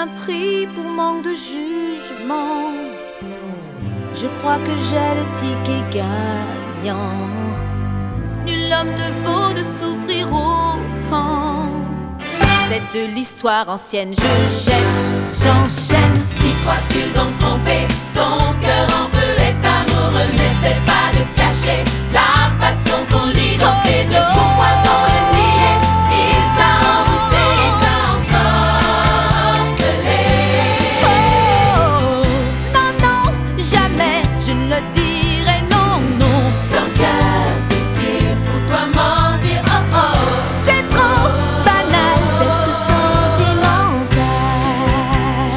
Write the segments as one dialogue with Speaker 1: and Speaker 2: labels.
Speaker 1: un prix pour manque de jugement. Je crois que j'ai le ticket gagnant. Nul homme ne vaut de souffrir autant. C'est de l'histoire ancienne, je jette, j'enchaîne.
Speaker 2: Qui crois-tu donc tromper? Ton cœur en feu est amoureux. N'essaie pas de cacher la passion qu'on lit dans tes yeux. Pourquoi donc le nier? Il t'a envoûté, il t'a ensorcelé.
Speaker 1: Non, non, jamais je ne le dirai, non, non.
Speaker 2: Ton cœur soupire, pourquoi mentir? Oh oh.
Speaker 1: C'est trop banal d'être sentimental.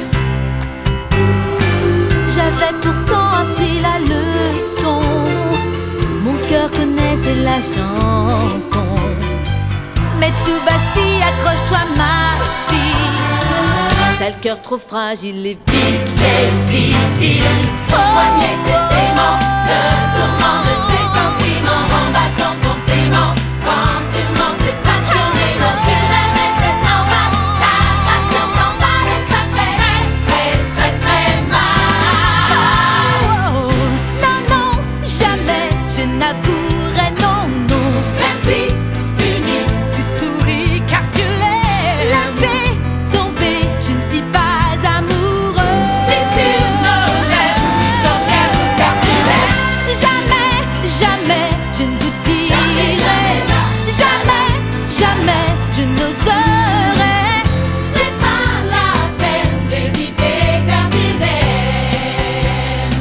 Speaker 1: J'avais pourtant appris la leçon. Mon cœur connaissait la chanson. Mais tout vacille, accroche-toi ma fille. T'as le cœur trop fragile et vite les idylles.
Speaker 2: Poigner cet aimant, le tourment de tes sentiments. Remballe ton compliment, quand tu mens c'est passionné. Donc tu l'aimes et c'est normal. La passion t'emballe et ça fait très très très mal.
Speaker 1: Non, non, jamais je n'avouerai non, non.
Speaker 2: Même si tu nies,
Speaker 1: Tu souris car tu l'aimes. Laissez tomber, je ne suis pas amoureux.
Speaker 2: les yeux ne lèvent ton cœur car tu l'aimes.
Speaker 1: Jamais, jamais je ne vous
Speaker 2: Jamais,
Speaker 1: dirai.
Speaker 2: jamais là.
Speaker 1: Jamais, jamais je n'oserai.
Speaker 2: C'est pas la peine d'hésiter car tu l'aimes.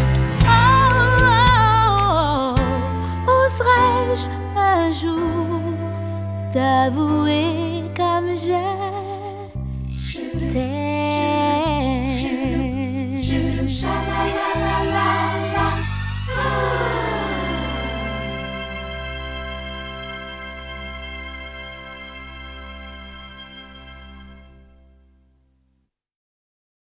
Speaker 1: Oserais-je un jour t'avouer comme je t'aime?